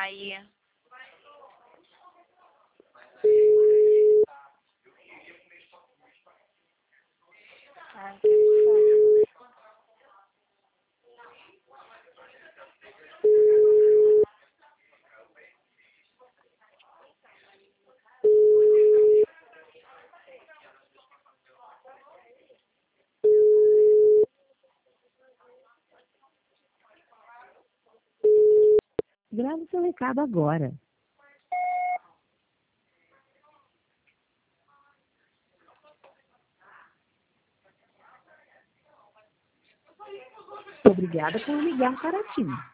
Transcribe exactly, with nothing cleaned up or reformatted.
vai. Ai, que absurdo. Grave seu recado agora. Obrigada por ligar para a TIM.